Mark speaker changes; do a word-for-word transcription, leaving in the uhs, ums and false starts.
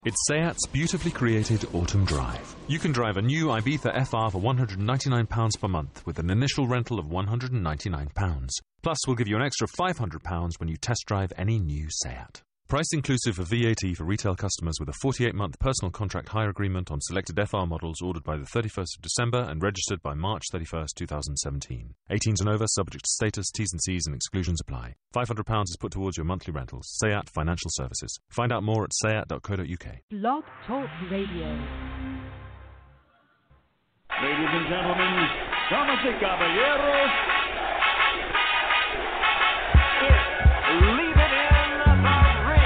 Speaker 1: It's SEAT's beautifully created Autumn Drive. You can drive a new Ibiza F R for one hundred ninety-nine pounds per month with an initial rental of one hundred ninety-nine pounds. Plus, we'll give you an extra five hundred pounds when you test drive any new SEAT. Price inclusive of V A T for retail customers with a forty-eight month personal contract hire agreement on selected F R models ordered by the thirty-first of December and registered by March thirty-first, two thousand seventeen. eighteens and over, subject to status, T's and C's and exclusions apply. five hundred pounds is put towards your monthly rentals. SEAT Financial Services. Find out more at seat dot co dot uk.
Speaker 2: Blog Talk Radio.
Speaker 3: Ladies and gentlemen, damas y caballeros, leave it in the ring.